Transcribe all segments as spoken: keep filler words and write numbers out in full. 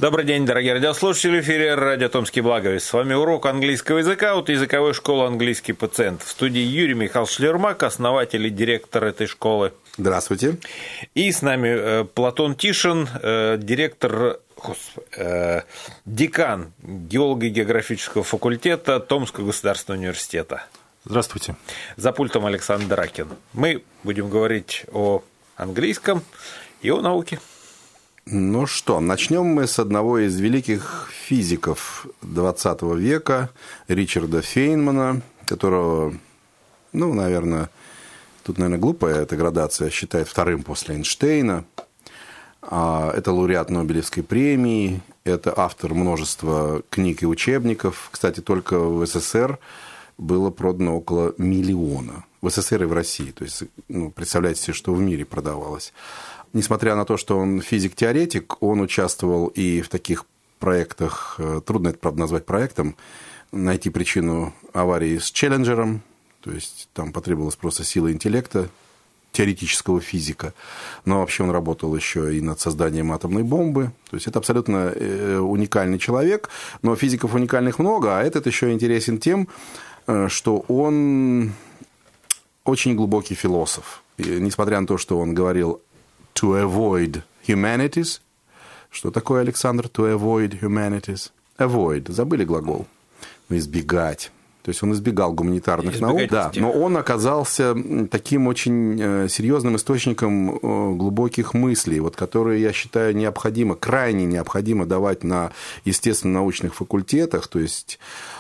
Добрый день, дорогие радиослушатели. В эфире радио «Томский Благовест». С вами урок английского языка от языковой школы «Английский пациент». В студии Юрий Михайлович Шлермак, основатель и директор этой школы. Здравствуйте. И с нами Платон Тишин, директор, господи, декан геолого-географического факультета Томского государственного университета. Здравствуйте. За пультом Александр Ракин. Мы будем говорить о английском и о науке. Ну что, начнем мы с одного из великих физиков двадцатого века, Ричарда Фейнмана, которого, ну, наверное, тут, наверное, глупая эта градация, считает вторым после Эйнштейна. Это лауреат Нобелевской премии, это автор множества книг и учебников. Кстати, только в СССР было продано около миллиона. В СССР и в России. То есть, ну, представляете себе, что в мире продавалось. Несмотря на то, что он физик-теоретик, он участвовал и в таких проектах, трудно это, правда, назвать проектом, найти причину аварии с Челленджером, то есть там потребовалась просто сила интеллекта, теоретического физика, но вообще он работал еще и над созданием атомной бомбы, то есть это абсолютно уникальный человек, но физиков уникальных много, а этот еще интересен тем, что он очень глубокий философ, и несмотря на то, что он говорил to avoid humanities. Что такое, Александр, to avoid humanities? Avoid. Забыли глагол? Избегать. То есть он избегал гуманитарных наук, да, но он оказался таким очень серьезным источником глубоких мыслей, вот, которые, я считаю, необходимо, крайне необходимо давать на естественно-научных факультетах. То есть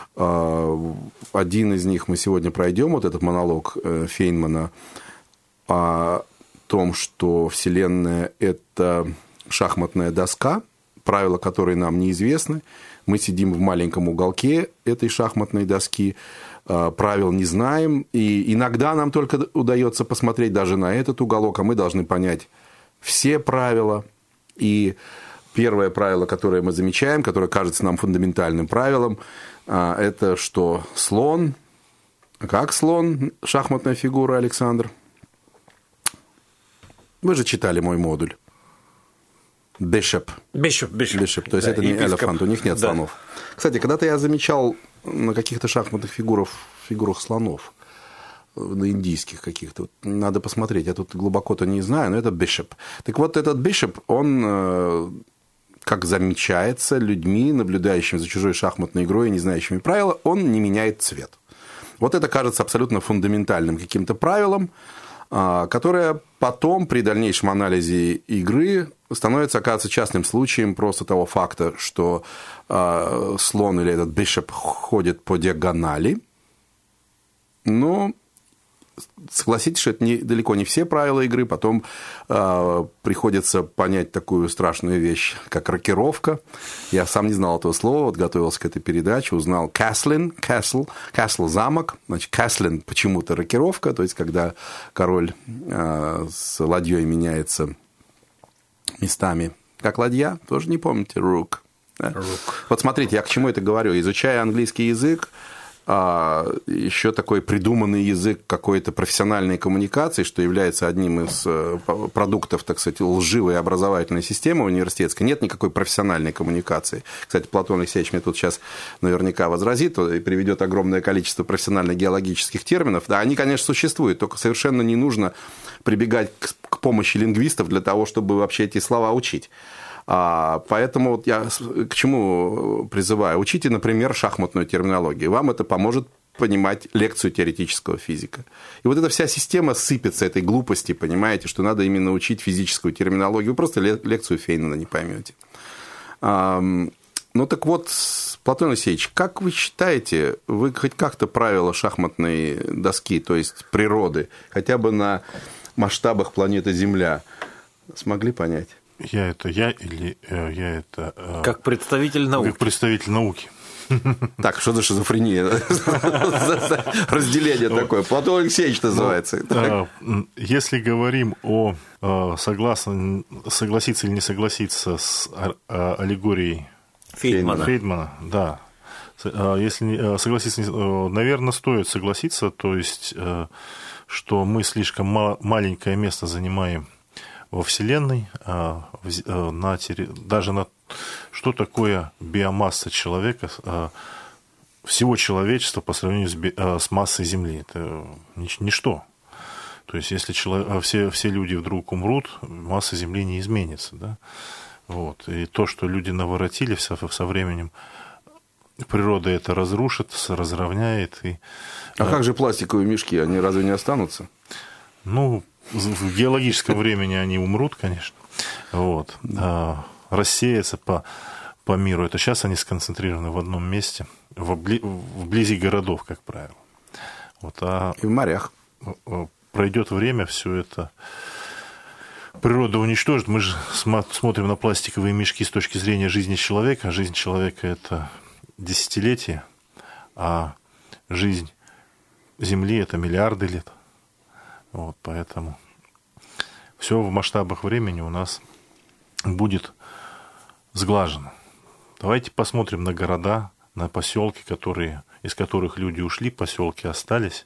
один из них мы сегодня пройдем, вот этот монолог Фейнмана о том, что Вселенная – это шахматная доска, правила которой нам неизвестны. Мы сидим в маленьком уголке этой шахматной доски, правил не знаем, и иногда нам только удается посмотреть даже на этот уголок, а мы должны понять все правила. И первое правило, которое мы замечаем, которое кажется нам фундаментальным правилом, это что слон. Как слон? Шахматная фигура, Александр? Вы же читали мой модуль. Bishop. Bishop, bishop. Bishop. То есть, да, это не элефант, у них нет, да, слонов. Кстати, когда-то я замечал на каких-то шахматных фигурах, фигурах слонов, на индийских каких-то. Надо посмотреть, я тут глубоко-то не знаю, но это Bishop. Так вот, этот Bishop, он, как замечается людьми, наблюдающими за чужой шахматной игрой и не знающими правила, он не меняет цвет. Вот это кажется абсолютно фундаментальным каким-то правилом, которая потом при дальнейшем анализе игры становится, оказывается, частным случаем просто того факта, что э, слон или этот бишоп ходит по диагонали. Но согласитесь, что это не, далеко не все правила игры. Потом э, приходится понять такую страшную вещь, как рокировка. Я сам не знал этого слова, вот готовился к этой передаче, узнал castling, castle, castle замок. Значит, castling почему-то рокировка, то есть, когда король э, с ладьей меняется местами. Как ладья, тоже не помните, rook. Да? Rook. Вот смотрите, я к чему это говорю. Изучая английский язык, еще такой придуманный язык какой-то профессиональной коммуникации, что является одним из продуктов, так сказать, лживой образовательной системы университетской. Нет никакой профессиональной коммуникации. Кстати, Платон Алексеевич мне тут сейчас наверняка возразит и приведет огромное количество профессионально-геологических терминов. Да, они, конечно, существуют, только совершенно не нужно прибегать к помощи лингвистов для того, чтобы вообще эти слова учить. Поэтому вот я к чему призываю? Учите, например, шахматную терминологию. Вам это поможет понимать лекцию теоретического физика. И вот эта вся система сыпется этой глупости, понимаете, что надо именно учить физическую терминологию. Вы просто лекцию Фейнмана не поймете. Ну так вот, Платон Алексеевич, как вы считаете, вы хоть как-то правила шахматной доски, то есть природы, хотя бы на масштабах планеты Земля, смогли понять? Я это я или э, я это... Как представитель науки. Как представитель науки. Так, что за шизофрения? Разделение такое. Платон Алексеевич называется. Если говорим о согласиться или не согласиться с аллегорией Фейнмана, Фейнмана, да. Если согласиться, наверное, стоит согласиться, то есть, что мы слишком маленькое место занимаем во Вселенной, на, даже на что такое биомасса человека, всего человечества по сравнению с, би, с массой Земли. Это ничто. То есть, если человек, все, все люди вдруг умрут, масса Земли не изменится. Да? Вот. И то, что люди наворотили со, со временем, природа это разрушит, разровняет. И, а, а как же пластиковые мешки? Они разве не останутся? Ну, в геологическом времени они умрут, конечно. Вот. А, рассеются по, по миру. Это сейчас они сконцентрированы в одном месте, вбли, вблизи городов, как правило. Вот. А и в морях. Пройдет время, все это природа уничтожит. Мы же смотрим на пластиковые мешки с точки зрения жизни человека. Жизнь человека – это десятилетия, а жизнь Земли – это миллиарды лет. Вот, поэтому все в масштабах времени у нас будет сглажено. Давайте посмотрим на города, на поселки, которые, из которых люди ушли, поселки остались.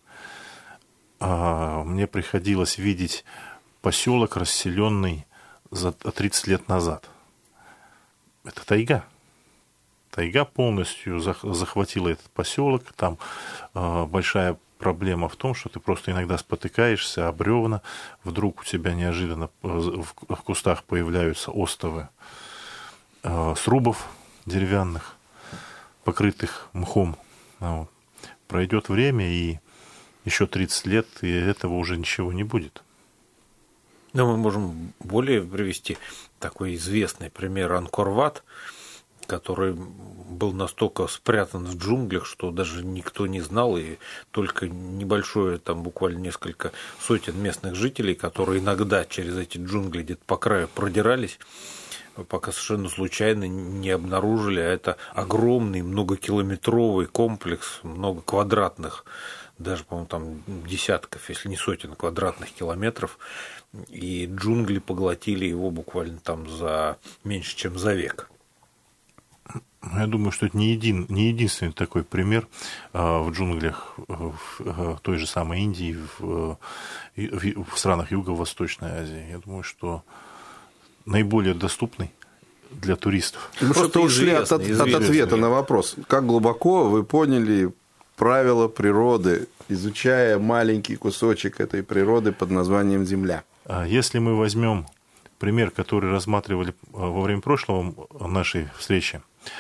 Мне приходилось видеть поселок, расселенный за тридцать лет назад. Это тайга. Тайга полностью захватила этот поселок. Там большая проблема в том, что ты просто иногда спотыкаешься о бревна, вдруг у тебя неожиданно в кустах появляются остовы срубов деревянных, покрытых мхом. Пройдет время, и еще тридцать лет, и этого уже ничего не будет. Но мы можем более привести такой известный пример Анкор-Ват, который был настолько спрятан в джунглях, что даже никто не знал, и только небольшое, там буквально несколько сотен местных жителей, которые иногда через эти джунгли где-то по краю продирались, пока совершенно случайно не обнаружили, а это огромный многокилометровый комплекс, много квадратных, даже, по-моему, там десятков, если не сотен квадратных километров, и джунгли поглотили его буквально там за меньше, чем за век. Я думаю, что это не, един, не единственный такой пример а, в джунглях в той же самой Индии, в, в, в странах Юго-Восточной Азии. Я думаю, что наиболее доступный для туристов. Мы что-то ушли от, от, от ответа на вопрос. Как глубоко вы поняли правила природы, изучая маленький кусочек этой природы под названием Земля? Если мы возьмем пример, который рассматривали во время прошлого нашей встречи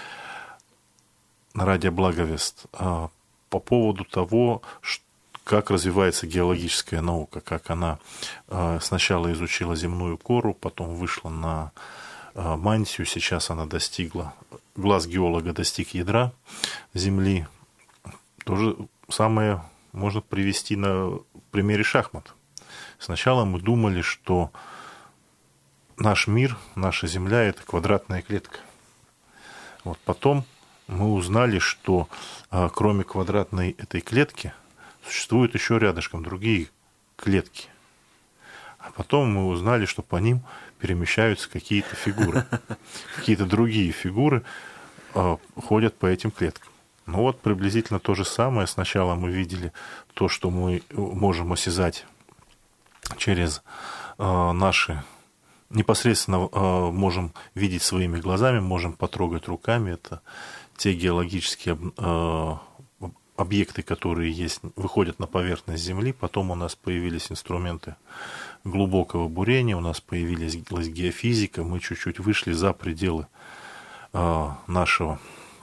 на радио Благовест, по поводу того, как развивается геологическая наука, как она сначала изучила земную кору, потом вышла на мантию, сейчас она достигла, глаз геолога достиг ядра Земли. То же самое можно привести на примере шахмат. Сначала мы думали, что наш мир, наша Земля – это квадратная клетка. Вот потом мы узнали, что а, кроме квадратной этой клетки существуют еще рядышком другие клетки. А потом мы узнали, что по ним перемещаются какие-то фигуры. Какие-то другие фигуры а, ходят по этим клеткам. Ну вот приблизительно то же самое. Сначала мы видели то, что мы можем осязать через э, наши... Непосредственно э, можем видеть своими глазами, можем потрогать руками. Это те геологические э, объекты, которые есть, выходят на поверхность Земли. Потом у нас появились инструменты глубокого бурения, у нас появилась геофизика. Мы чуть-чуть вышли за пределы э, нашего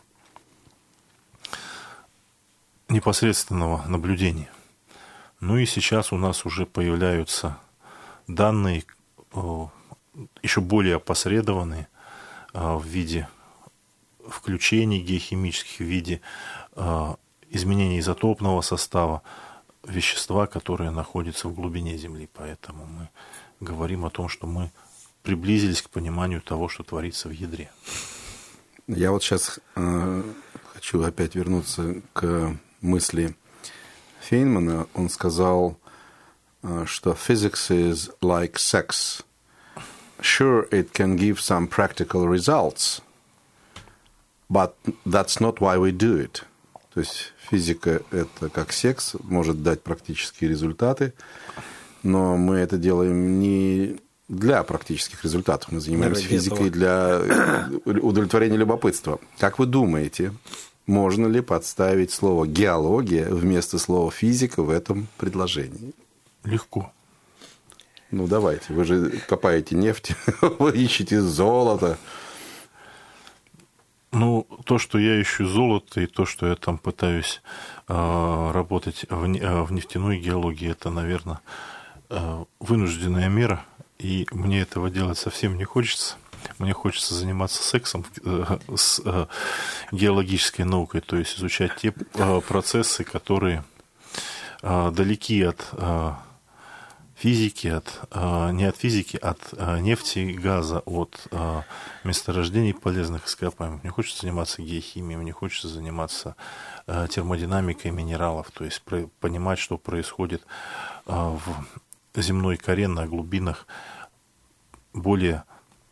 непосредственного наблюдения. Ну и сейчас у нас уже появляются данные еще более опосредованные в виде включений геохимических, в виде изменения изотопного состава вещества, которое находится в глубине Земли. Поэтому мы говорим о том, что мы приблизились к пониманию того, что творится в ядре. Я вот сейчас э, хочу опять вернуться к мысли Фейнмана. Он сказал, что physics is like sex. Sure, it can give some practical results, but that's not why we do it. То есть физика – это как секс, может дать практические результаты, но мы это делаем не для практических результатов. Мы занимаемся Ради физикой этого. для удовлетворения любопытства. Как вы думаете, можно ли подставить слово «геология» вместо слова «физика» в этом предложении? Легко. Ну, давайте. Вы же копаете нефть, вы ищете золото. Ну, то, что я ищу золото, и то, что я там пытаюсь э, работать в, не, в нефтяной геологии, это, наверное, э, вынужденная мера, и мне этого делать совсем не хочется. Мне хочется заниматься сексом э, с э, геологической наукой, то есть изучать те э, процессы, которые э, далеки от э, физики, от, э, не от физики, от э, нефти и газа, от э, месторождений полезных ископаемых. Мне хочется заниматься геохимией, мне хочется заниматься э, термодинамикой минералов, то есть про, понимать, что происходит э, в земной коре на глубинах более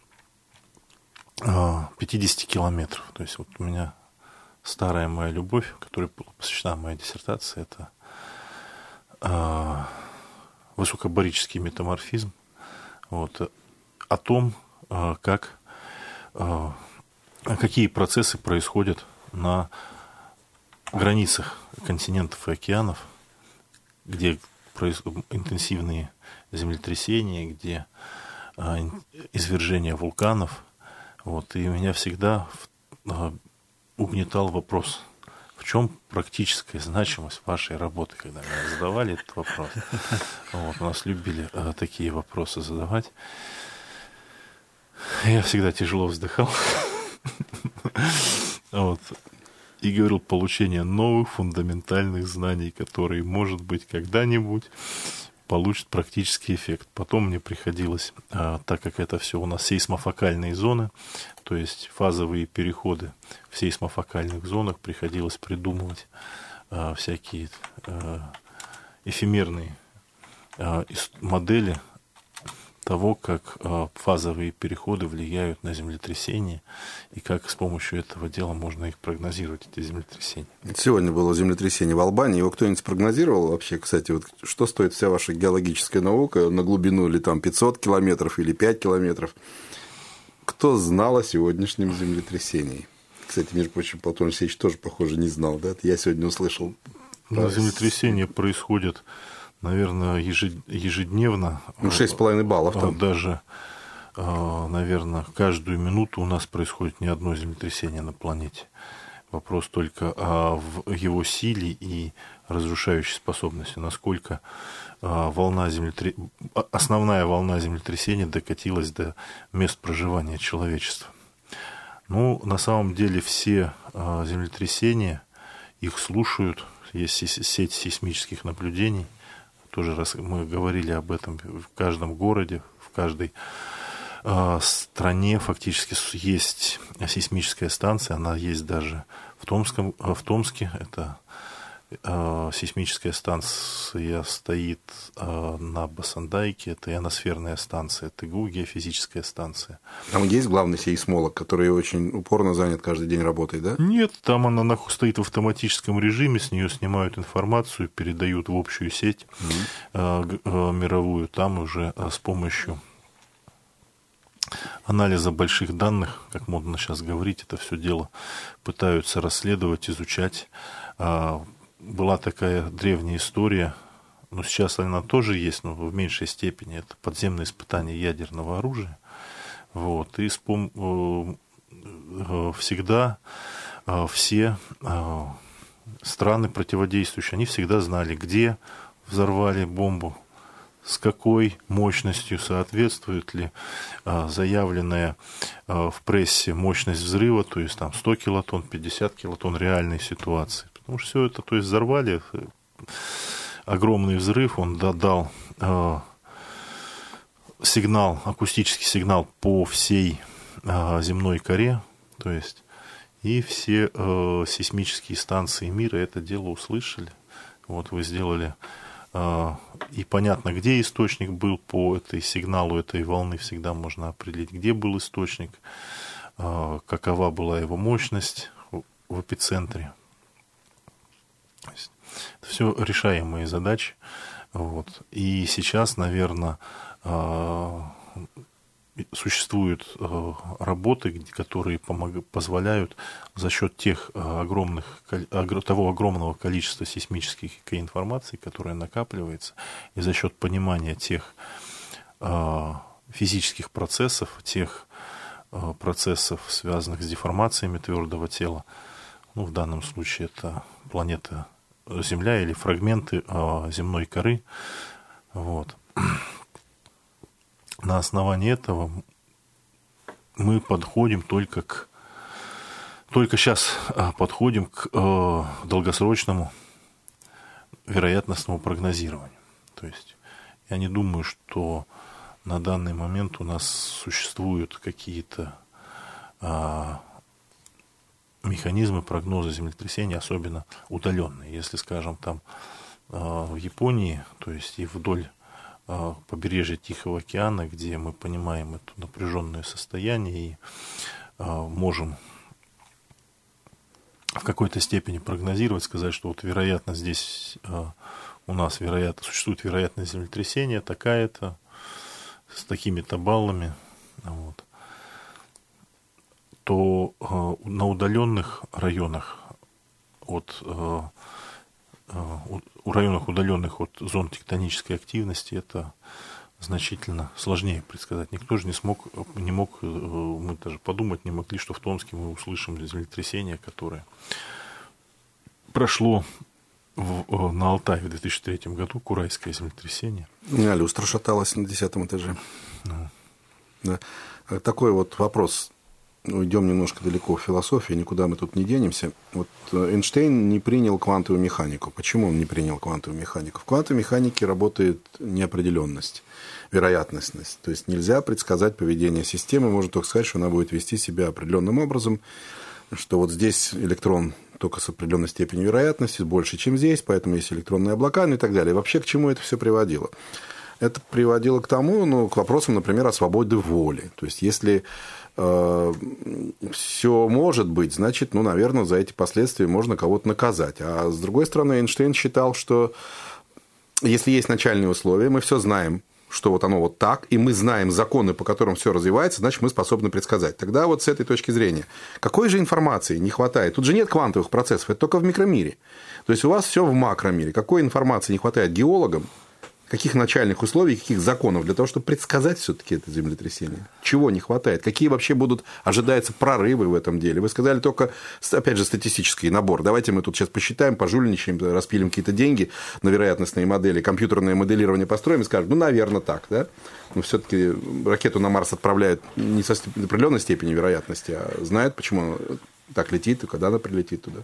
пятьдесят километров. То есть вот у меня старая моя любовь, которой была посвящена моя диссертация, это э, высокобарический метаморфизм. Вот, о том, э, как, э, какие процессы происходят на границах континентов и океанов, где происходят интенсивные землетрясения, где э, извержения вулканов. Вот, и меня всегда угнетал вопрос, в чем практическая значимость вашей работы, когда мне задавали этот вопрос. Вот, у нас любили а, такие вопросы задавать. Я всегда тяжело вздыхал. Вот, и говорил, получение новых фундаментальных знаний, которые, может быть, когда-нибудь получит практический эффект. Потом мне приходилось, а, так как это все у нас сейсмофокальные зоны, то есть фазовые переходы в сейсмофокальных зонах, приходилось придумывать а, всякие а, эфемерные а, модели того, как а, фазовые переходы влияют на землетрясения и как с помощью этого дела можно их прогнозировать, эти землетрясения. Сегодня было землетрясение в Албании. Его кто-нибудь прогнозировал вообще? Кстати, вот что стоит вся ваша геологическая наука на глубину или там пятьсот километров или пять километров? Кто знал о сегодняшнем землетрясении? Кстати, между прочим, Платон Алексеевич тоже, похоже, не знал. Да? Я сегодня услышал. Ну, землетрясения происходят, наверное, ежедневно. Ну, шесть с половиной баллов там. Даже, наверное, каждую минуту у нас происходит не одно землетрясение на планете. Вопрос только в его силе и разрушающей способности, насколько волна землетря... основная волна землетрясения докатилась до мест проживания человечества. Ну, на самом деле все землетрясения, их слушают, есть сеть сейсмических наблюдений. Тоже раз мы говорили об этом в каждом городе, в каждой э, стране фактически есть сейсмическая станция, она есть даже в, Томском, в Томске. Это э, сейсмическая станция стоит э, на Басандайке, это ионосферная станция, ТГУ, геофизическая станция. Там есть главный сейсмолог, который очень упорно занят, каждый день работает, да? Нет, там она стоит в автоматическом режиме, с нее снимают информацию, передают в общую сеть mm-hmm. э, мировую, там уже э, с помощью анализа больших данных, как модно сейчас говорить, это все дело пытаются расследовать, изучать. Э, была такая древняя история, но сейчас она тоже есть, но в меньшей степени, это подземное испытание ядерного оружия. Вот, и спом... всегда все страны противодействующие, они всегда знали, где взорвали бомбу, с какой мощностью, соответствует ли заявленная в прессе мощность взрыва, то есть там сто килотонн, пятьдесят килотонн реальной ситуации. Потому что все это, то есть взорвали, огромный взрыв, он дал сигнал, акустический сигнал по всей э, земной коре, то есть и все э, сейсмические станции мира это дело услышали. Вот вы сделали, э, и понятно, где источник был по этой сигналу, этой волны всегда можно определить, где был источник, э, какова была его мощность в, в эпицентре. То есть, это все решаемые задачи. Вот. И сейчас, наверное, существуют работы, которые помог, позволяют за счет тех огромных, того огромного количества сейсмических информации, которая накапливается, и за счет понимания тех физических процессов, тех процессов, связанных с деформациями твердого тела, ну, в данном случае это планета Земля или фрагменты земной коры, вот. На основании этого мы подходим только к только сейчас подходим к э, долгосрочному вероятностному прогнозированию. То есть я не думаю, что на данный момент у нас существуют какие-то э, механизмы прогноза землетрясения, особенно удаленные. Если, скажем, там э, в Японии, то есть и вдоль побережье Тихого океана, где мы понимаем это напряженное состояние и э, можем в какой-то степени прогнозировать, сказать, что вот вероятность здесь э, у нас вероятно, существует вероятность землетрясения такая-то, с такими-то баллами, вот, то э, на удаленных районах от э, у районах, удаленных от зон тектонической активности, это значительно сложнее предсказать. Никто же не смог, не мог, мы даже подумать не могли, что в Томске мы услышим землетрясение, которое прошло в, на Алтае в две тысячи третьем году, Курайское землетрясение. У меня люстра шаталась на десятом этаже. Ну. Да. Такой вот вопрос. Уйдем немножко далеко в философию, никуда мы тут не денемся. Вот Эйнштейн не принял квантовую механику. Почему он не принял квантовую механику? В квантовой механике работает неопределенность, вероятностность. То есть нельзя предсказать поведение системы, можно только сказать, что она будет вести себя определенным образом, что вот здесь электрон только с определенной степенью вероятности, больше, чем здесь, поэтому есть электронные облака, ну и так далее. И вообще к чему это все приводило? Это приводило к тому, ну, к вопросам, например, о свободе воли. То есть если все может быть, значит, ну, наверное, за эти последствия можно кого-то наказать. А с другой стороны, Эйнштейн считал, что если есть начальные условия, мы все знаем, что вот оно вот так, и мы знаем законы, по которым все развивается, значит, мы способны предсказать. Тогда вот с этой точки зрения, какой же информации не хватает? Тут же нет квантовых процессов, это только в микромире. То есть у вас все в макромире. Какой информации не хватает геологам? Каких начальных условий, каких законов для того, чтобы предсказать все-таки это землетрясение? Чего не хватает? Какие вообще будут, ожидаются прорывы в этом деле? Вы сказали только, опять же, статистический набор. Давайте мы тут сейчас посчитаем, пожульничаем, распилим какие-то деньги на вероятностные модели, компьютерное моделирование построим и скажем, ну, наверное, так, да? Но все-таки ракету на Марс отправляют не со определенной степени вероятности, а знают, почему она так летит и когда она прилетит туда.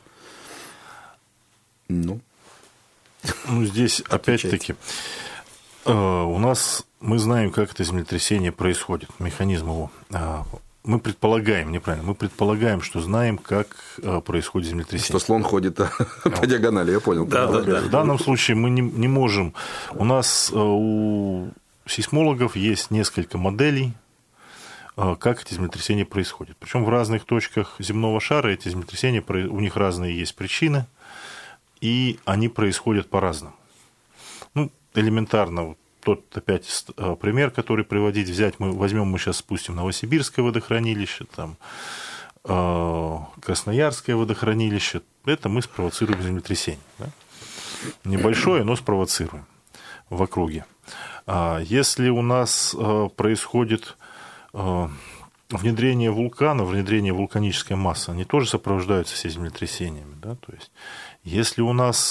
Ну, ну здесь, опять-таки, у нас, мы знаем, как это землетрясение происходит, механизм его. Мы предполагаем, неправильно, мы предполагаем, что знаем, как происходит землетрясение. Что слон ходит по диагонали, я понял. Да, да, да. В данном случае мы не, не можем. У нас у сейсмологов есть несколько моделей, как эти землетрясения происходят. Причем в разных точках земного шара эти землетрясения, у них разные есть причины, и они происходят по-разному. Ну, элементарно, тот опять пример, который приводить, взять, мы возьмем, мы сейчас спустим Новосибирское водохранилище, там, Красноярское водохранилище, это мы спровоцируем землетрясение. Да? Небольшое, но спровоцируем в округе. Если у нас происходит внедрение вулкана, внедрение вулканической массы, они тоже сопровождаются все землетрясениями. Да? То есть, если у нас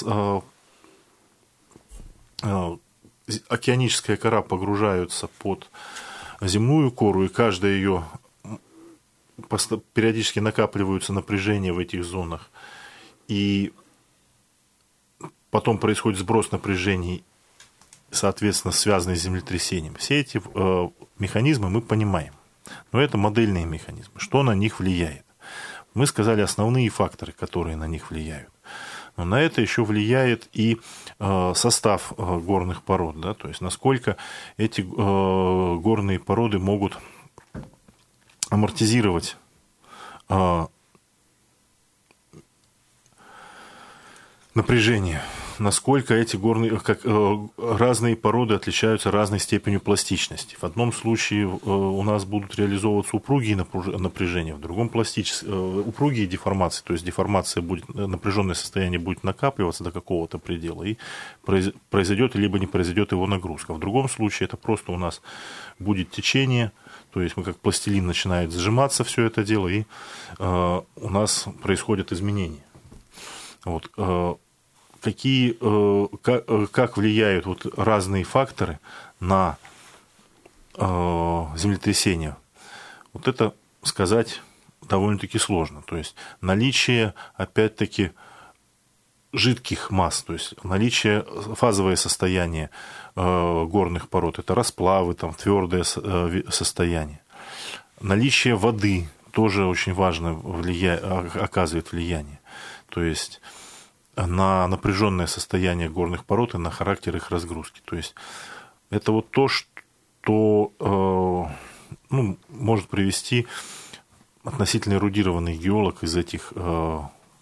океаническая кора погружается под земную кору, и каждая ее периодически накапливаются напряжения в этих зонах, и потом происходит сброс напряжений, соответственно, связанный с землетрясением. Все эти э, механизмы мы понимаем, но это модельные механизмы. Что на них влияет? Мы сказали основные факторы, которые на них влияют. Но на это еще влияет и э, состав э, горных пород, да, то есть насколько эти э, горные породы могут амортизировать э, напряжение насколько эти горные, как, разные породы отличаются разной степенью пластичности. В одном случае у нас будут реализовываться упругие напряжения, в другом пластические, упругие деформации, то есть деформация будет, напряженное состояние будет накапливаться до какого-то предела, и произойдет либо не произойдет его нагрузка. В другом случае это просто у нас будет течение, то есть мы как пластилин начинает сжиматься все это дело, и э, у нас происходят изменения. Вот, э, какие, э, как, э, как влияют вот разные факторы на э, землетрясение? Вот это сказать довольно-таки сложно. То есть наличие, опять-таки, жидких масс, то есть наличие, фазовое состояние э, горных пород, это расплавы, там, твердое э, состояние. Наличие воды тоже очень важно влия... оказывает влияние. То есть на напряженное состояние горных пород и на характер их разгрузки. То есть это вот то, что э, ну, может привести относительно эрудированный геолог из этих э,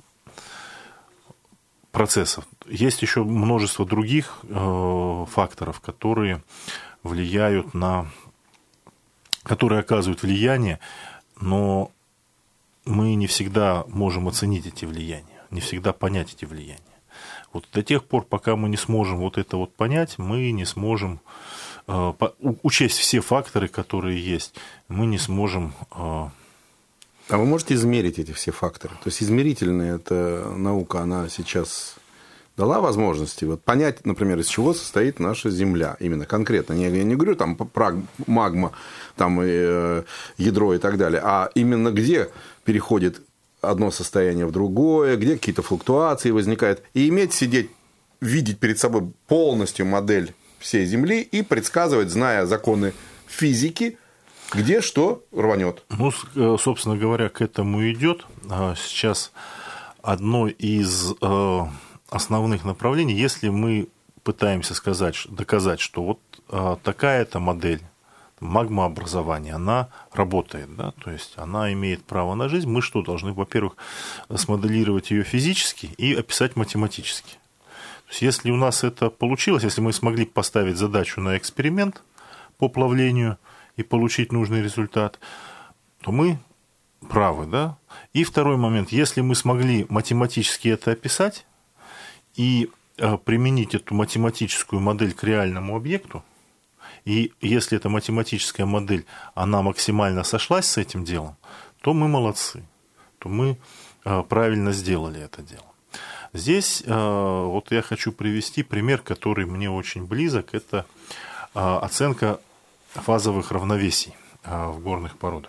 процессов. Есть еще множество других э, факторов, которые влияют на, которые оказывают влияние, но мы не всегда можем оценить эти влияния, не всегда понять эти влияния. Вот до тех пор, пока мы не сможем вот это вот понять, мы не сможем э, по, учесть все факторы, которые есть, мы не сможем... Э, А вы можете измерить эти все факторы? То есть измерительная эта наука, она сейчас дала возможности вот понять, например, из чего состоит наша Земля, именно конкретно. Я не говорю там про магма, там э, ядро и так далее, а именно где переходит одно состояние в другое, где какие-то флуктуации возникают, и иметь, сидеть, видеть перед собой полностью модель всей Земли и предсказывать, зная законы физики, где что рванет. Ну, собственно говоря, к этому идет. Сейчас одно из основных направлений, если мы пытаемся сказать, доказать, что вот такая-то модель магмообразования, она работает, да, то есть она имеет право на жизнь, мы что должны, во-первых, смоделировать ее физически и описать математически. То есть если у нас это получилось, если мы смогли поставить задачу на эксперимент по плавлению и получить нужный результат, то мы правы, да. И второй момент, если мы смогли математически это описать и применить эту математическую модель к реальному объекту, и если эта математическая модель, она максимально сошлась с этим делом, то мы молодцы, то мы правильно сделали это дело. Здесь вот я хочу привести пример, который мне очень близок, это оценка фазовых равновесий в горных породах.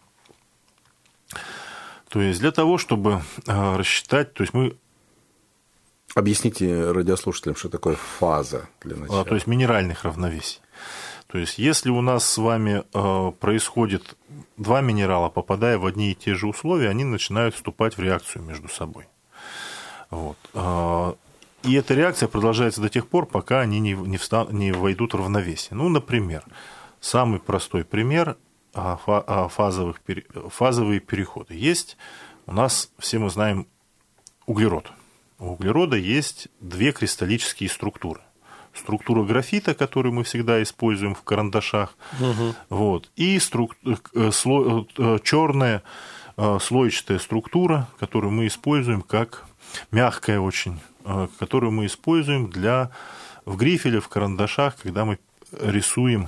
То есть для того, чтобы рассчитать, то есть мы... Объясните радиослушателям, что такое фаза для начала. То есть минеральных равновесий. То есть если у нас с вами происходит два минерала, попадая в одни и те же условия, они начинают вступать в реакцию между собой. Вот. И эта реакция продолжается до тех пор, пока они не, не, встан, не войдут в равновесие. Ну, например, самый простой пример фазовых, фазовые переходы. Есть у нас, все мы знаем, углерод. У углерода есть две кристаллические структуры. Структура графита, которую мы всегда используем в карандашах, угу. вот, и струк... сло... черная слоечатая структура, которую мы используем как мягкая очень, которую мы используем для... в грифеле, в карандашах, когда мы рисуем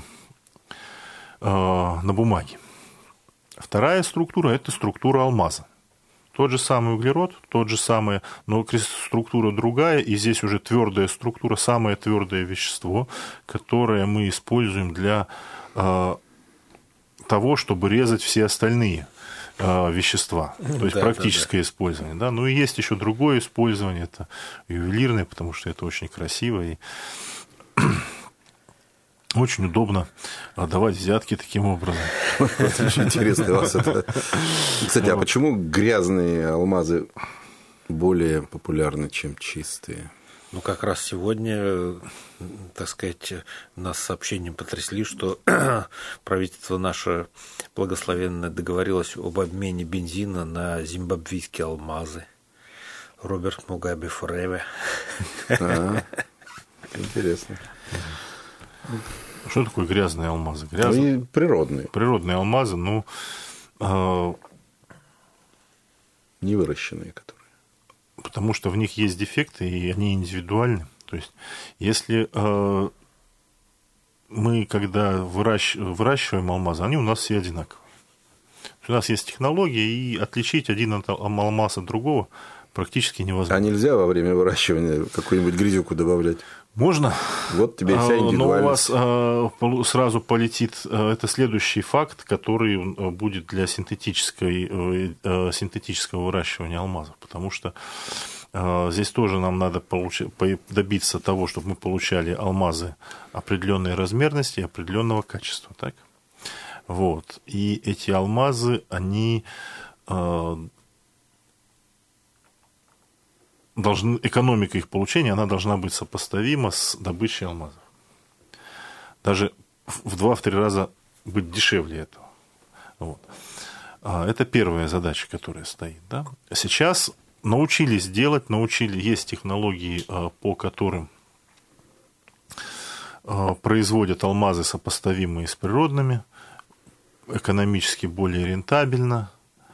на бумаге. Вторая структура – это структура алмаза. Тот же самый углерод, тот же самый, но структура другая, и здесь уже твердая структура, самое твердое вещество, которое мы используем для э, того, чтобы резать все остальные э, вещества. То есть да, практическое да, да. использование. Да? Ну и есть еще другое использование, это ювелирное, потому что это очень красиво и очень удобно давать взятки таким образом. Очень интересно у вас это. Кстати, а почему грязные алмазы более популярны, чем чистые? Ну, как раз сегодня, так сказать, нас сообщением потрясли, что правительство наше благословенное договорилось об обмене бензина на зимбабвийские алмазы. Роберт Мугаби Forever. Интересно. Что такое грязные алмазы? Грязные, ну, природные. Природные алмазы, ну... Э... Не выращенные, которые. Потому что в них есть дефекты, и они индивидуальны. То есть, если э, мы, когда выращ... выращиваем алмазы, они у нас все одинаковые. У нас есть технология, и отличить один алмаз от другого практически невозможно. А нельзя во время выращивания какую-нибудь грязюку добавлять? Можно. Вот тебе вся индивидуальность. Но у вас сразу полетит, это следующий факт, который будет для синтетической, синтетического выращивания алмазов. Потому что здесь тоже нам надо получить, добиться того, чтобы мы получали алмазы определенной размерности и определенного качества. Так? Вот. И эти алмазы, они... Должны, экономика их получения, она должна быть сопоставима с добычей алмазов. Даже в два-три раза быть дешевле этого. Вот. Это первая задача, которая стоит. Да? Сейчас научились делать, научили, есть технологии, по которым производят алмазы, сопоставимые с природными, экономически более рентабельно,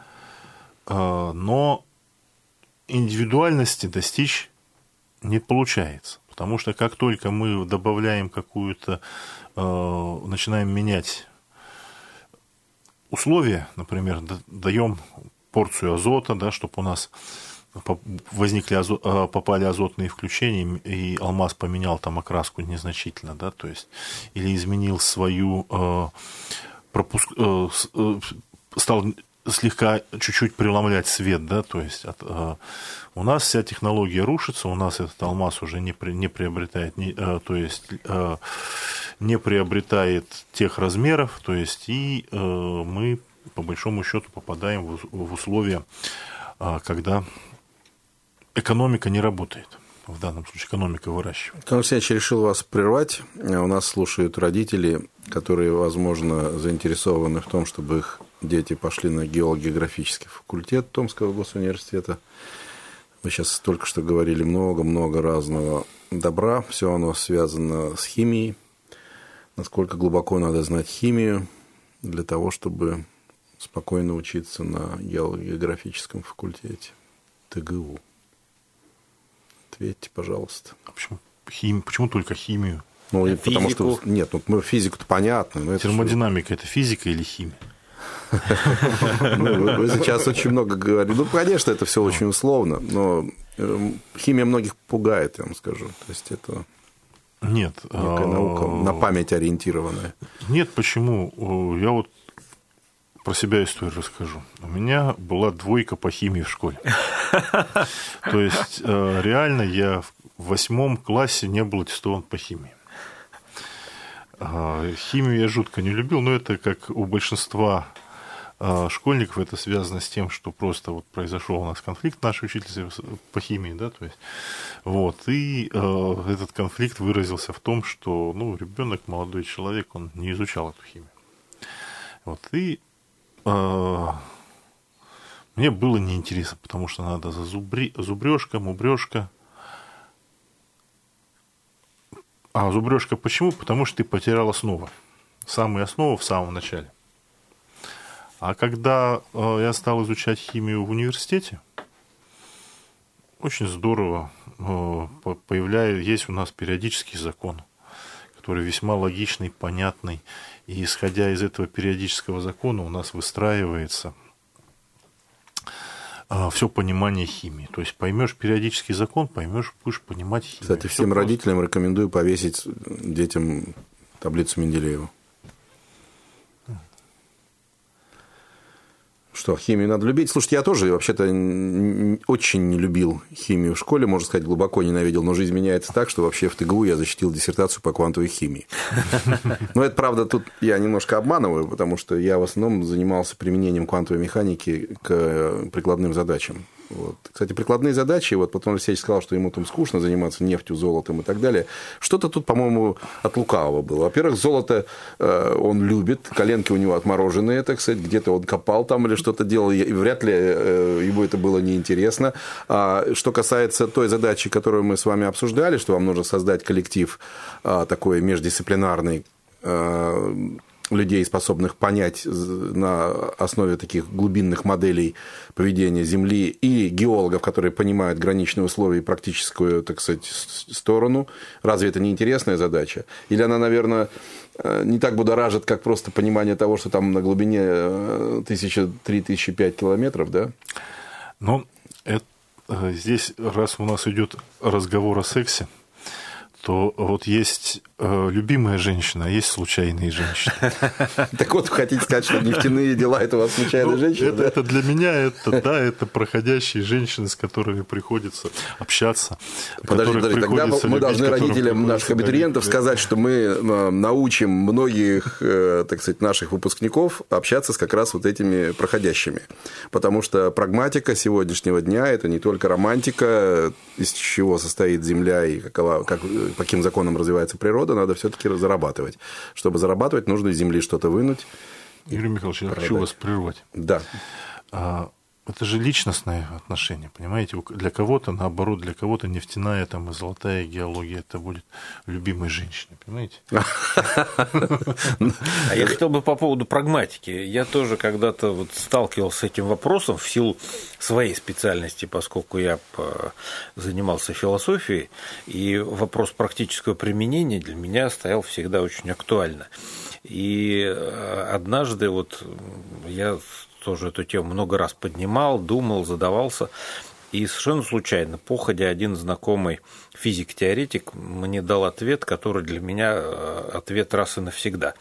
но индивидуальности достичь не получается. Потому что как только мы добавляем какую-то, э, начинаем менять условия, например, даем порцию азота, да, чтобы у нас возникли азо, попали азотные включения, и алмаз поменял там окраску незначительно, да, то есть, или изменил свою э, пропуск, э, э, стал слегка чуть-чуть преломлять свет, да, то есть от, э, у нас вся технология рушится, у нас этот алмаз уже не, при, не приобретает, не, э, то есть э, не приобретает тех размеров, то есть и э, мы по большому счету попадаем в, в условия, э, когда экономика не работает. В данном случае экономика выращивания. Александр Алексеевич, решил вас прервать. У нас слушают родители, которые, возможно, заинтересованы в том, чтобы их дети пошли на географический факультет Томского госуниверситета. Вы сейчас только что говорили много-много разного добра. Все оно связано с химией. Насколько глубоко надо знать химию для того, чтобы спокойно учиться на географическом факультете ТГУ. Ответьте, пожалуйста. А почему, хим... почему только химию? Ну, и потому что... Нет, ну, физику-то понятно. Но термодинамика – это физика или химия? Ну, вы сейчас очень много говорите. Ну, конечно, это все очень условно, но химия многих пугает, я вам скажу. То есть это нет, некая наука на память ориентированная. Нет, почему? Я вот про себя историю расскажу. У меня была двойка по химии в школе. То есть реально я в восьмом классе не был аттестован по химии. Химию я жутко не любил, но это как у большинства школьников, это связано с тем, что просто вот произошел у нас конфликт нашей учительницы по химии, да, то есть, вот, и э, этот конфликт выразился в том, что, ну, ребенок, молодой человек, он не изучал эту химию. Вот, и э, мне было неинтересно, потому что надо за зубри, зубрежка, мубрежка. А зубрежка почему? Потому что ты потерял основу. Самые основы в самом начале. А когда э, я стал изучать химию в университете, очень здорово э, появляется, есть у нас периодический закон, который весьма логичный, понятный. И исходя из этого периодического закона у нас выстраивается э, все понимание химии. То есть поймешь периодический закон, поймешь, будешь понимать химию. Кстати, всем все родителям просто рекомендую повесить детям таблицу Менделеева. Что, химию надо любить? Слушайте, я тоже вообще-то очень не любил химию в школе, можно сказать, глубоко ненавидел, но жизнь меняется так, что вообще в ТГУ я защитил диссертацию по квантовой химии. Но это, правда, тут я немножко обманываю, потому что я в основном занимался применением квантовой механики к прикладным задачам. Вот. Кстати, прикладные задачи, вот Платон Алексеевич сказал, что ему там скучно заниматься нефтью, золотом и так далее. Что-то тут, по-моему, от лукавого было. Во-первых, золото э, он любит, коленки у него отмороженные, так сказать, где-то он копал там или что-то делал, и вряд ли э, ему это было неинтересно. А что касается той задачи, которую мы с вами обсуждали, что вам нужно создать коллектив э, такой междисциплинарный, э, людей, способных понять на основе таких глубинных моделей поведения Земли, и геологов, которые понимают граничные условия и практическую, так сказать, сторону. Разве это не интересная задача? Или она, наверное, не так будоражит, как просто понимание того, что там на глубине тысяча три тысячи пять километров, да? Ну, это, здесь, раз у нас идет разговор о сексе, то вот есть э, любимая женщина, а есть случайные женщины. Так вот, хотите сказать, что нефтяные дела – это у вас случайные женщины? Это для меня, это да, это проходящие женщины, с которыми приходится общаться. Подожди, подожди, тогда мы должны родителям наших абитуриентов сказать, что мы научим многих, так сказать, наших выпускников общаться с как раз вот этими проходящими. Потому что прагматика сегодняшнего дня – это не только романтика, из чего состоит Земля и какова, как, по каким законам развивается природа, надо все-таки зарабатывать. Чтобы зарабатывать, нужно из земли что-то вынуть. Юрий Михайлович, я продать. Хочу вас прервать. Да. Это же личностное отношение, понимаете? Для кого-то, наоборот, для кого-то нефтяная там, и золотая геология это будет любимой женщиной, понимаете? А я хотел бы по поводу прагматики. Я тоже когда-то вот сталкивался с этим вопросом в силу своей специальности, поскольку я занимался философией, и вопрос практического применения для меня стоял всегда очень актуально. И однажды вот я тоже эту тему много раз поднимал, думал, задавался. И совершенно случайно, походя, один знакомый физик-теоретик мне дал ответ, который для меня ответ раз и навсегда.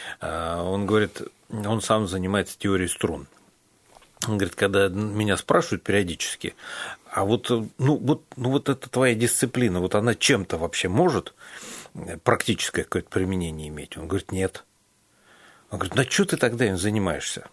Он говорит, он сам занимается теорией струн. Он говорит, когда меня спрашивают периодически, а вот, ну, вот, ну, вот эта твоя дисциплина, вот она чем-то вообще может практическое какое-то применение иметь? Он говорит, нет. Он говорит, ну, а что ты тогда им занимаешься?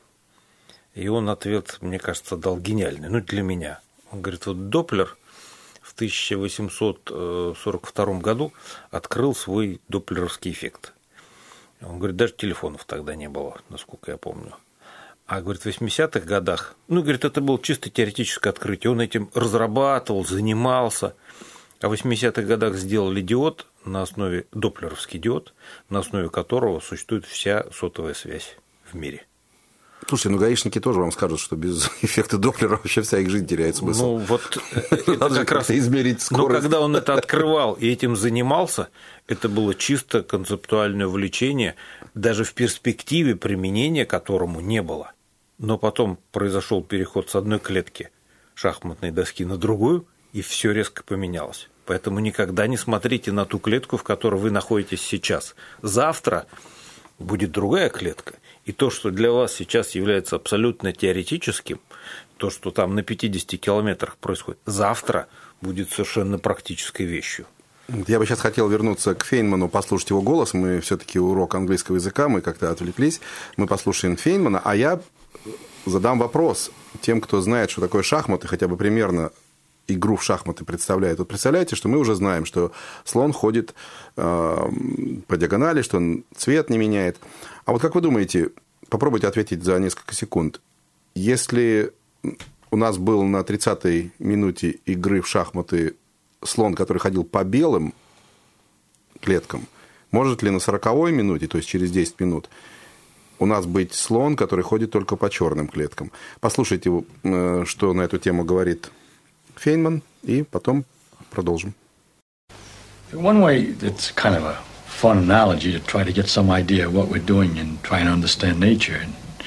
И он ответ, мне кажется, дал гениальный, ну, для меня. Он говорит, вот Доплер в тысяча восемьсот сорок втором году открыл свой доплеровский эффект. Он говорит, даже телефонов тогда не было, насколько я помню. А, говорит, в восьмидесятых годах, ну, говорит, это было чисто теоретическое открытие, он этим разрабатывал, занимался. А в восьмидесятых годах сделали диод на основе, доплеровский диод, на основе которого существует вся сотовая связь в мире. Слушайте, ну гаишники тоже вам скажут, что без эффекта Доплера вообще вся их жизнь теряет смысл. Ну, вот это как раз измерить скорость. Но когда он это открывал и этим занимался, это было чисто концептуальное увлечение, даже в перспективе применения которому не было. Но потом произошел переход с одной клетки шахматной доски на другую, и все резко поменялось. Поэтому никогда не смотрите на ту клетку, в которой вы находитесь сейчас. Завтра будет другая клетка. И то, что для вас сейчас является абсолютно теоретическим, то, что там на пятидесяти километрах происходит, завтра будет совершенно практической вещью. Я бы сейчас хотел вернуться к Фейнману, послушать его голос. Мы все-таки урок английского языка, мы как-то отвлеклись. Мы послушаем Фейнмана, а я задам вопрос тем, кто знает, что такое шахматы, хотя бы примерно игру в шахматы представляет. Вот представляете, что мы уже знаем, что слон ходит э, по диагонали, что он цвет не меняет. А вот как вы думаете, попробуйте ответить за несколько секунд, если у нас был на тридцатой минуте игры в шахматы слон, который ходил по белым клеткам, может ли на сороковой минуте, то есть через десять минут, у нас быть слон, который ходит только по черным клеткам? Послушайте, э, что на эту тему говорит Фейнман, и потом продолжим. One way it's kind of a fun analogy to try to get some idea of what we're doing and trying to understand nature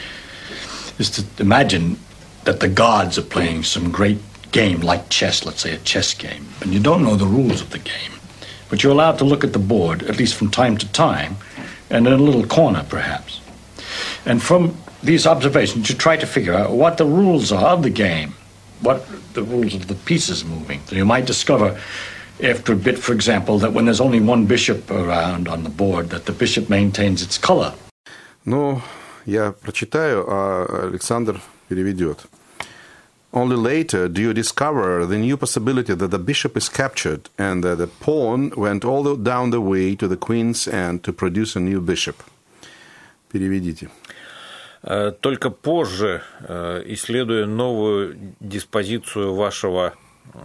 is to imagine that the gods are playing some great game like chess, let's say a chess game, and you don't know the rules of the game, but you're allowed to look at the board, at least from time to time, and in a little corner perhaps. And from these observations you try to figure out what the rules are of the game, what the rules of the pieces moving. So you might discover after a bit, for example, that when there's only one bishop around on the board, that the bishop maintains its color. Ну, я прочитаю, а Александр переведет. Only later do you discover the new possibility that the bishop is captured and that the pawn went all the, down the way to the queen's end to produce a new bishop. Переведите. Только позже, исследуя новую диспозицию вашего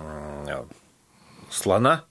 слона...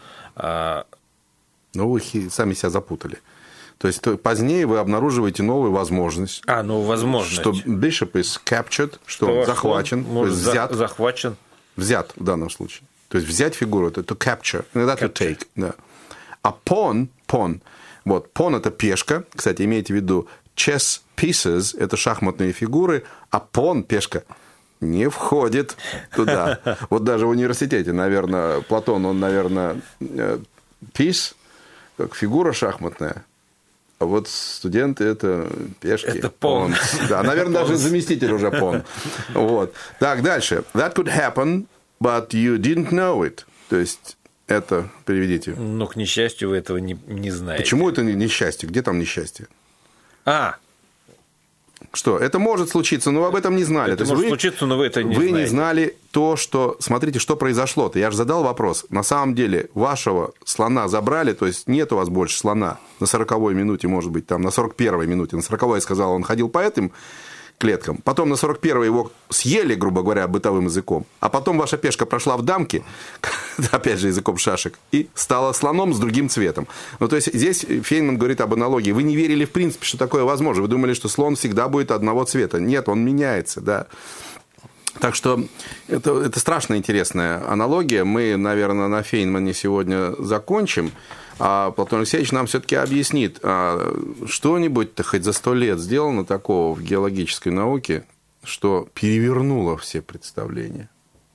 Но вы сами себя запутали. То есть позднее вы обнаруживаете новую возможность. А, новую возможность. Что bishop is captured, что, что он захвачен, то есть взят. Захвачен. Взят в данном случае. То есть взять фигуру, это to capture, иногда to take. Да. А pawn, pawn, вот, pawn это пешка. Кстати, имейте в виду, chess pieces это шахматные фигуры, а pawn, пешка, не входит туда. Вот даже в университете, наверное, Платон, он, наверное, piece, как фигура шахматная. А вот студенты это пешки. Это пон. Да, наверное, даже заместитель уже пон. Вот. Так, дальше. That could happen, but you didn't know it. То есть, это переведите. Но, к несчастью, вы этого не, не знаете. Почему это несчастье? Где там несчастье? А, что? Это может случиться, но вы об этом не знали. Это то есть может вы, случиться, но вы это не вы знаете. Вы не знали то, что... Смотрите, что произошло-то. Я же задал вопрос. На самом деле, вашего слона забрали, то есть нет у вас больше слона. На сороковой минуте, может быть, там, на сорок первой минуте. На сороковой, я сказал, он ходил по этим клеткам. Потом на сорок первой его съели, грубо говоря, бытовым языком. А потом ваша пешка прошла в дамки, опять же, языком шашек, и стала слоном с другим цветом. Ну, то есть, здесь Фейнман говорит об аналогии. Вы не верили, в принципе, что такое возможно. Вы думали, что слон всегда будет одного цвета. Нет, он меняется, да. Так что это, это страшно интересная аналогия. Мы, наверное, на Фейнмане сегодня закончим. А Платон Алексеевич нам все-таки объяснит, а что-нибудь-то хоть за сто лет сделано такого в геологической науке, что перевернуло все представления.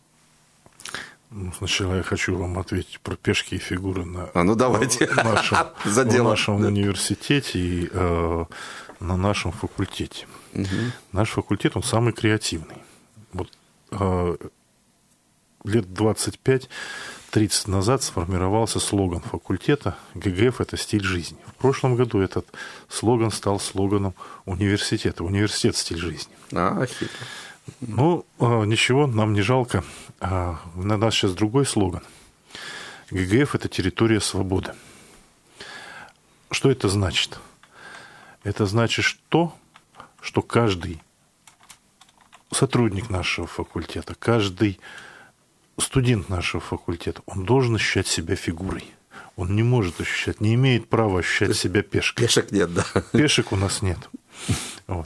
Ну, сначала я хочу вам ответить про пешки и фигуры на, а, ну, давайте. на нашем, в нашем да. университете и э, на нашем факультете. Угу. Наш факультет, он самый креативный. Вот, э, лет двадцать пять тридцать назад сформировался слоган факультета «ГГФ – это стиль жизни». В прошлом году этот слоган стал слоганом университета. Университет – стиль жизни. А, хитро. Ну, ничего, нам не жалко. У нас сейчас другой слоган. ГГФ – это территория свободы. Что это значит? Это значит то, что каждый сотрудник нашего факультета, каждый студент нашего факультета, он должен ощущать себя фигурой. Он не может ощущать, не имеет права ощущать себя пешкой. Пешек нет, да. Пешек у нас нет. Вот.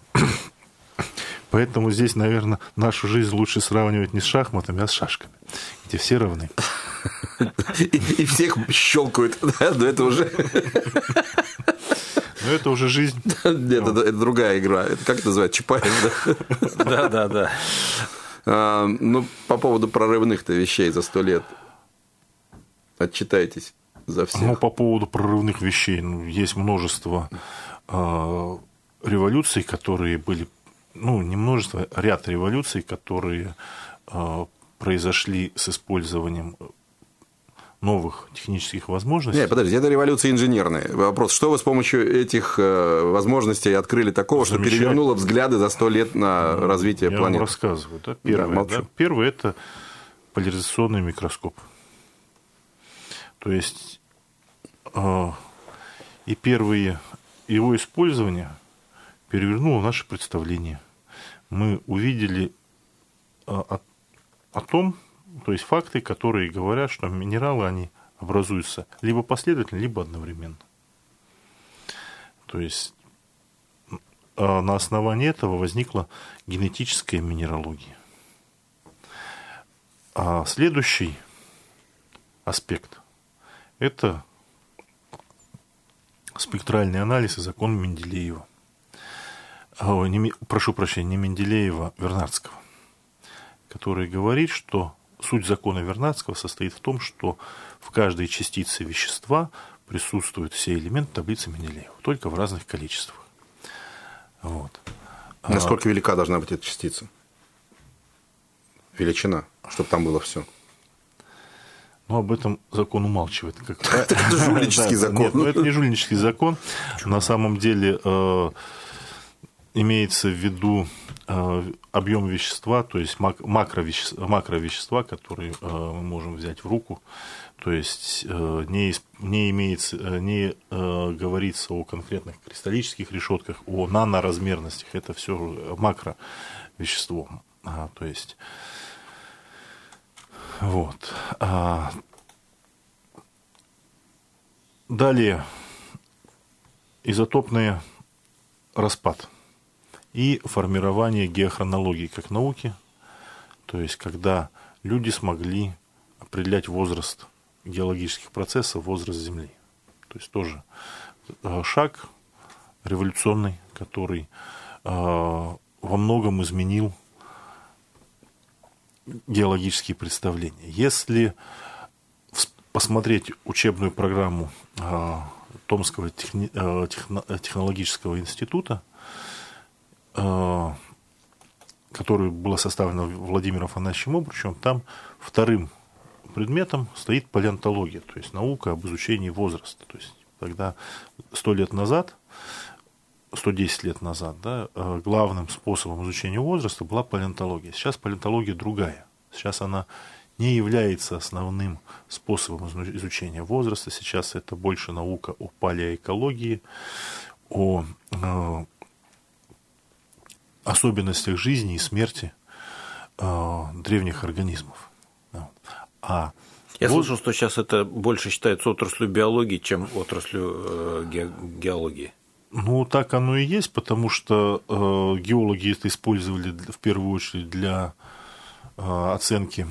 Поэтому здесь, наверное, нашу жизнь лучше сравнивать не с шахматами, а с шашками, где все равны. И, и всех щелкают, да? Но это уже... Но это уже жизнь. Нет, это, это другая игра. Это как это называется? Чапаев, да? Да, да, да. А, ну, по поводу прорывных-то вещей за сто лет. Отчитайтесь за всех. Ну, по поводу прорывных вещей. Ну, есть множество э, революций, которые были... Ну, не множество, а ряд революций, которые э, произошли с использованием новых технических возможностей. Нет, подождите, это революция инженерная. Вопрос, что вы с помощью этих возможностей открыли такого, что перевернуло взгляды за сто лет на ну, развитие я планеты? Я вам рассказываю. Да? Первое, да, да, первое – это поляризационный микроскоп. То есть, э, и первые его использование перевернуло наше представление. Мы увидели э, о, о том, то есть факты, которые говорят, что минералы, они образуются либо последовательно, либо одновременно. То есть на основании этого возникла генетическая минералогия. А следующий аспект – это спектральный анализ и закон Менделеева. Не, прошу прощения, не Менделеева, Вернадского, который говорит, что суть закона Вернадского состоит в том, что в каждой частице вещества присутствуют все элементы таблицы Менделеева, только в разных количествах. Вот. Насколько велика должна быть эта частица? Величина, чтобы там было все. Ну, об этом закон умалчивает. Как... Это жульнический закон. Нет, ну, это не жульнический закон. На самом деле имеется в виду объем вещества, то есть макровещества, макровещества, которые мы можем взять в руку. То есть не, не, имеется, не говорится о конкретных кристаллических решетках, о наноразмерностях. Это все макровещество. А, то есть, вот. А, далее изотопный распад и формирование геохронологии как науки, то есть когда люди смогли определять возраст геологических процессов, возраст Земли. То есть тоже шаг революционный, который во многом изменил геологические представления. Если посмотреть учебную программу Томского техни... техно... технологического института, которая была составлена Владимиром Афанасьевичем Обручевым, там вторым предметом стоит палеонтология, то есть наука об изучении возраста. То есть тогда сто лет назад, сто десять лет назад, да, главным способом изучения возраста была палеонтология. Сейчас палеонтология другая. Сейчас она не является основным способом изучения возраста. Сейчас это больше наука о палеоэкологии, о э, особенностях жизни и смерти э, древних организмов. А Я вот, слышал, что сейчас это больше считается отраслью биологии, чем отраслью э, ге, геологии. Ну, так оно и есть, потому что э, геологи это использовали в первую очередь для э, оценки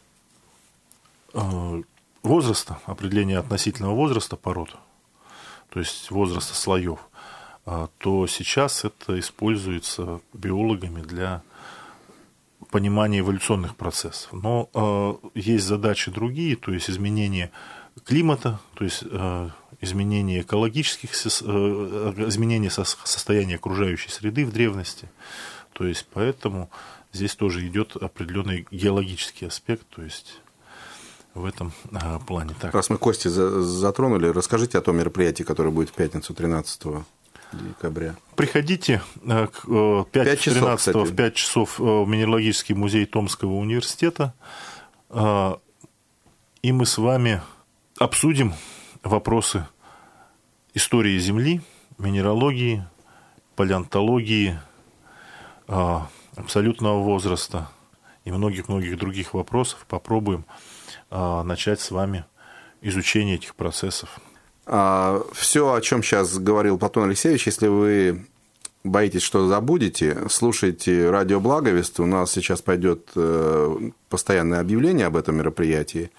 э, возраста, определения относительного возраста пород, то есть возраста слоев, э, то сейчас это используется биологами для понимания эволюционных процессов. Но э, есть задачи другие, то есть изменение климата, то есть э, изменение экологических, э, изменение со, состояния окружающей среды в древности. То есть поэтому здесь тоже идет определенный геологический аспект, то есть в этом э, плане. Так. Раз мы Кости за, затронули, расскажите о том мероприятии, которое будет в пятницу тринадцатого декабря. Приходите к пять тринадцатого в пять часов в Минералогический музей Томского университета, и мы с вами обсудим вопросы истории Земли, минералогии, палеонтологии, абсолютного возраста и многих-многих других вопросов. Попробуем начать с вами изучение этих процессов. Все, о чем сейчас говорил Платон Алексеевич, если вы боитесь, что забудете, слушайте радио Благовест. У нас сейчас пойдет постоянное объявление об этом мероприятии.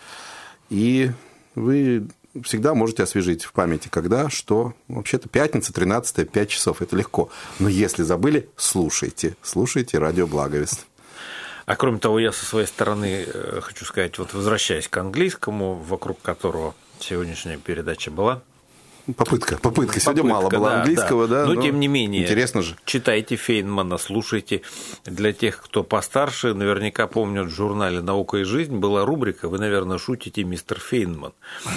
И вы всегда можете освежить в памяти, когда, что. Вообще-то пятница, тринадцатое, пять часов. Это легко. Но если забыли, слушайте. Слушайте радио Благовест. А кроме того, я со своей стороны хочу сказать, вот возвращаясь к английскому, вокруг которого сегодняшняя передача была. Попытка, попытка. Сегодня попытка, мало было да, английского, да. да но, но тем не менее, интересно же. Читайте Фейнмана, слушайте. Для тех, кто постарше, наверняка помнят, в журнале «Наука и жизнь» была рубрика «Вы, наверное, шутите, мистер Фейнман».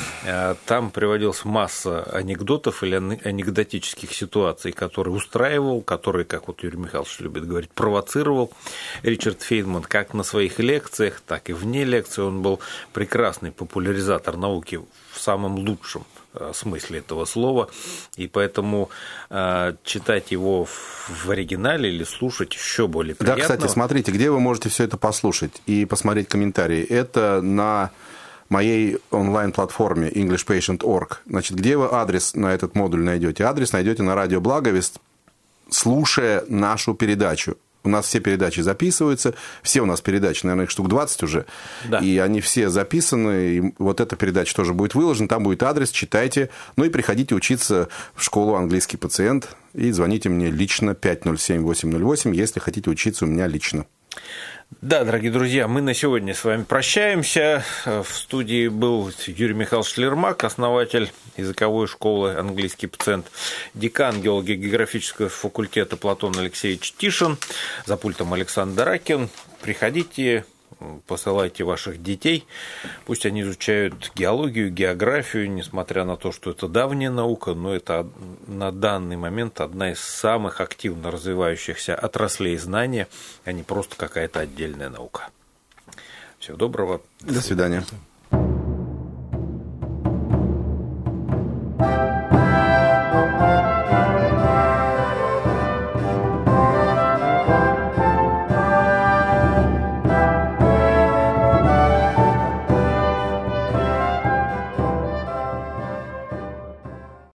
Там приводилась масса анекдотов или анекдотических ситуаций, которые устраивал, которые, как вот Юрий Михайлович любит говорить, провоцировал Ричард Фейнман как на своих лекциях, так и вне лекций. Он был прекрасный популяризатор науки в самом лучшем смысле этого слова, и поэтому э, читать его в оригинале или слушать еще более приятно. Да, кстати, смотрите, где вы можете все это послушать и посмотреть комментарии. Это на моей онлайн-платформе инглиш пэйшент точка орг. Значит, где вы адрес на этот модуль найдете? Адрес найдете на радио Благовест, слушая нашу передачу. У нас все передачи записываются, все у нас передачи, наверное, их штук двадцать уже, да. И они все записаны, и вот эта передача тоже будет выложена, там будет адрес, читайте, ну и приходите учиться в школу «Английский пациент» и звоните мне лично пять ноль семь восемь ноль восемь, если хотите учиться у меня лично. Да, дорогие друзья, мы на сегодня с вами прощаемся. В студии был Юрий Михайлович Шлермак, основатель языковой школы «Английский пациент», декан геологии-географического факультета Платон Алексеевич Тишин, за пультом Александр Ракин. Приходите, посылайте ваших детей, пусть они изучают геологию, географию, несмотря на то, что это давняя наука, но это на данный момент одна из самых активно развивающихся отраслей знания, а не просто какая-то отдельная наука. Всего доброго. До свидания.